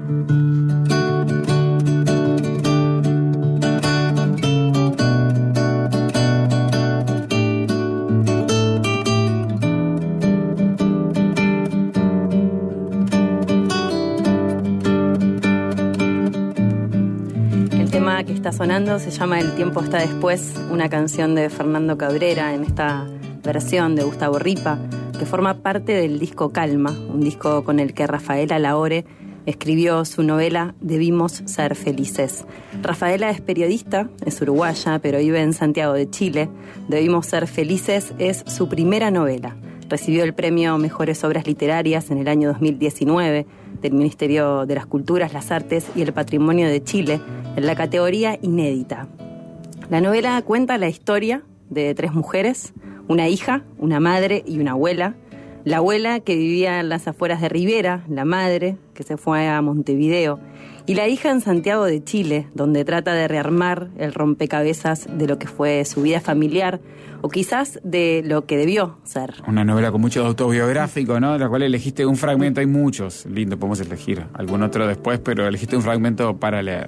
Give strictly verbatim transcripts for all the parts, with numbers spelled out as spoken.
Que está sonando se llama El tiempo está después, una canción de Fernando Cabrera en esta versión de Gustavo Ripa, que forma parte del disco Calma, un disco con el que Rafaela Lahore escribió su novela Debimos ser felices. Rafaela es periodista, es uruguaya, pero vive en Santiago de Chile. Debimos ser felices es su primera novela. Recibió el premio Mejores Obras Literarias en el año dos mil diecinueve del Ministerio de las Culturas, las Artes y el Patrimonio de Chile en la categoría Inédita. La novela cuenta la historia de tres mujeres, una hija, una madre y una abuela. La abuela, que vivía en las afueras de Rivera, la madre, que se fue a Montevideo, y la hija en Santiago de Chile, donde trata de rearmar el rompecabezas de lo que fue su vida familiar, o quizás de lo que debió ser. Una novela con mucho autobiográfico, ¿no? De la cual elegiste un fragmento, hay muchos, lindo, podemos elegir algún otro después, pero elegiste un fragmento para leer.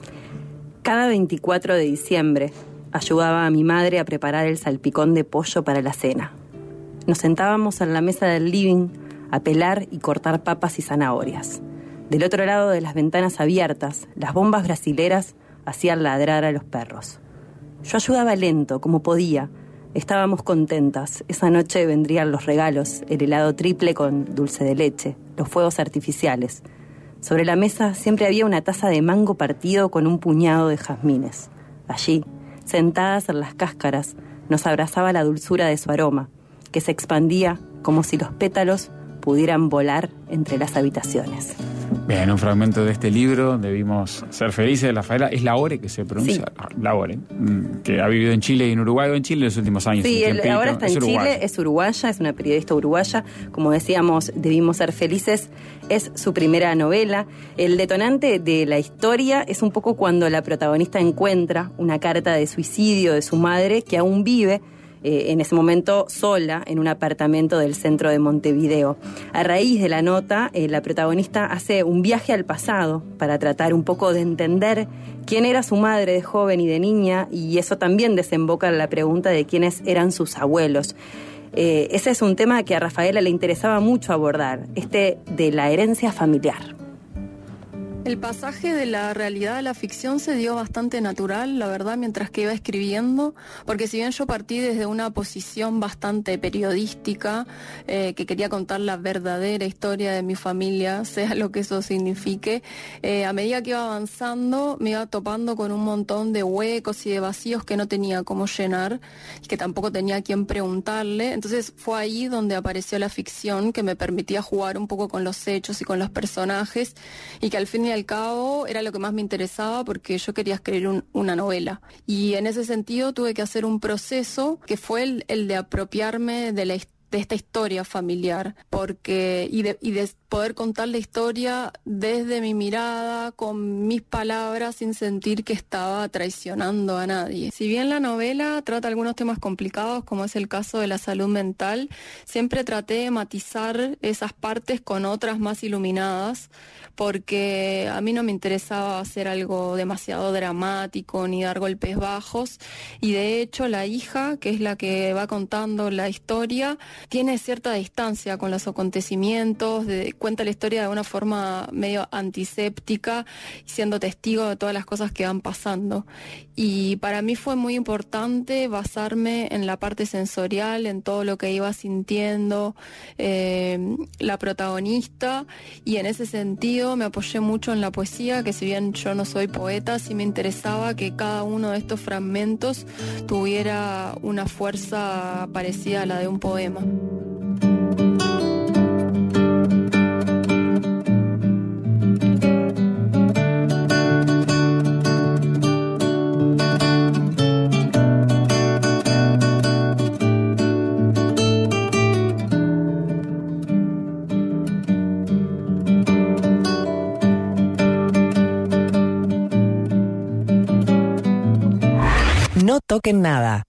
Cada veinticuatro de diciembre ayudaba a mi madre a preparar el salpicón de pollo para la cena. Nos sentábamos en la mesa del living a pelar y cortar papas y zanahorias. Del otro lado de las ventanas abiertas, las bombas brasileras hacían ladrar a los perros. Yo ayudaba lento, como podía. Estábamos contentas. Esa noche vendrían los regalos, el helado triple con dulce de leche, los fuegos artificiales. Sobre la mesa siempre había una taza de mango partido con un puñado de jazmines. Allí, sentadas en las cáscaras, nos abrazaba la dulzura de su aroma, que se expandía como si los pétalos pudieran volar entre las habitaciones. Bien, un fragmento de este libro, Debimos ser felices, Rafaela. ¿Es Lahore que se pronuncia? Sí. Lahore, que ha vivido en Chile y en Uruguay, o en Chile en los últimos años. Sí, él ahora está en es Chile, es uruguaya, es una periodista uruguaya. Como decíamos, Debimos ser felices, es su primera novela. El detonante de la historia es un poco cuando la protagonista encuentra una carta de suicidio de su madre, que aún vive, Eh, en ese momento sola en un apartamento del centro de Montevideo. A raíz de la nota, eh, la protagonista hace un viaje al pasado para tratar un poco de entender quién era su madre de joven y de niña, y eso también desemboca en la pregunta de quiénes eran sus abuelos. Eh, ese es un tema que a Rafaela le interesaba mucho abordar, este de la herencia familiar. El pasaje de la realidad a la ficción se dio bastante natural, la verdad, mientras que iba escribiendo, porque si bien yo partí desde una posición bastante periodística, eh, que quería contar la verdadera historia de mi familia, sea lo que eso signifique, eh, a medida que iba avanzando me iba topando con un montón de huecos y de vacíos que no tenía cómo llenar y que tampoco tenía a quién preguntarle. Entonces fue ahí donde apareció la ficción, que me permitía jugar un poco con los hechos y con los personajes, y que al fin y al cabo era lo que más me interesaba, porque yo quería escribir un, una novela, y en ese sentido tuve que hacer un proceso que fue el, el de apropiarme de la historia, de esta historia familiar, porque y de, y de poder contar la historia desde mi mirada, con mis palabras, sin sentir que estaba traicionando a nadie. Si bien la novela trata algunos temas complicados, como es el caso de la salud mental, siempre traté de matizar esas partes con otras más iluminadas, porque a mí no me interesaba hacer algo demasiado dramático ni dar golpes bajos, y de hecho la hija, que es la que va contando la historia, tiene cierta distancia con los acontecimientos, de, cuenta la historia de una forma medio antiséptica, siendo testigo de todas las cosas que van pasando. Y para mí fue muy importante basarme en la parte sensorial, en todo lo que iba sintiendo eh, la protagonista, y en ese sentido me apoyé mucho en la poesía, que si bien yo no soy poeta, sí me interesaba que cada uno de estos fragmentos tuviera una fuerza parecida a la de un poema. No toquen nada.